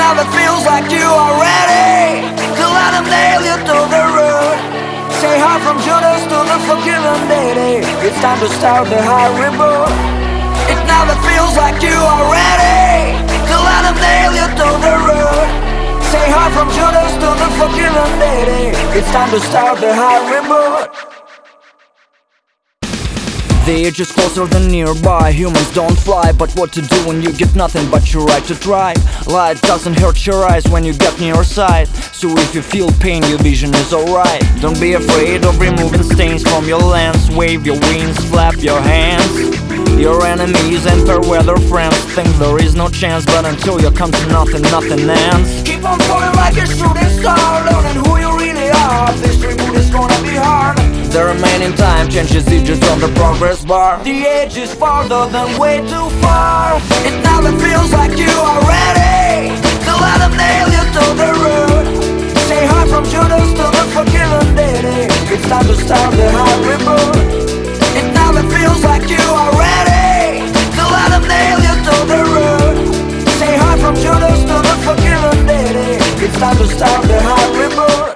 never feels like you are ready to let them nail you to the road. Say hi from Judas to the forgiven deity. It's time to start the high reboot. It never feels like you are ready to let them nail you to the road. Say hi from Judas to the forgiven deity. It's time to start the high reboot. The age is closer than nearby. Humans don't fly, but what to do when you get nothing but your right to try? Light doesn't hurt your eyes when you get near sight. So if you feel pain, your vision is alright. Don't be afraid of removing stains from your lens. Wave your wings, flap your hands. Your enemies and fair weather friends think there is no chance, but until you come to nothing, nothing ends. Keep on falling like a shooting star, learning who you really are. This reboot is gonna be hard. The remaining time changes digits on the progress bar. The edge is farther than way too far. It never feels like you are ready to let them nail you to the road. Say hi from Judas to the forgiven deity. It's time to start the high reboot. It never feels like you are ready to let them nail you to the road. Say hi from Judas to the forgiven deity. It's time to start the high reboot.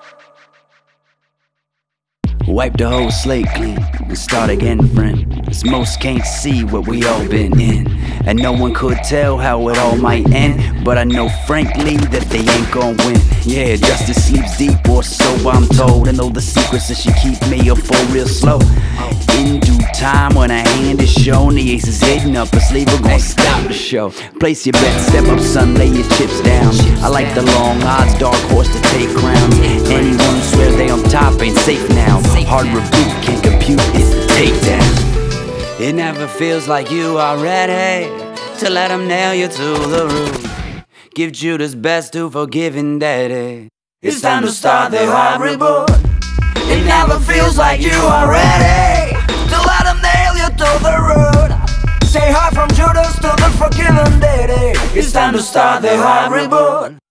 Wipe the whole slate clean and start again, friend. As most can't see what we all been in, and no one could tell how it all might end. But I know frankly that they ain't gon' win. Yeah, justice sleeps deep, or so I'm told. And though the secrets that she keep me are for real slow, in due time when a hand is shown, the ace is hitting up a sleeve, we're gon' stop the show. Place your bet, step up son, lay your chips down. I like the long odds, dark horse to take crowns. Anyone who swears they on top ain't safe now. Hard reboot, can't compute it, takedown. It never feels like you are ready to let them nail you to the roof. Give Judas best to forgiving daddy. It's time to start the hard reboot. It never feels like you are ready to let them nail you to the road. Say hi from Judas to the forgiven deity. It's time to start the hard reboot.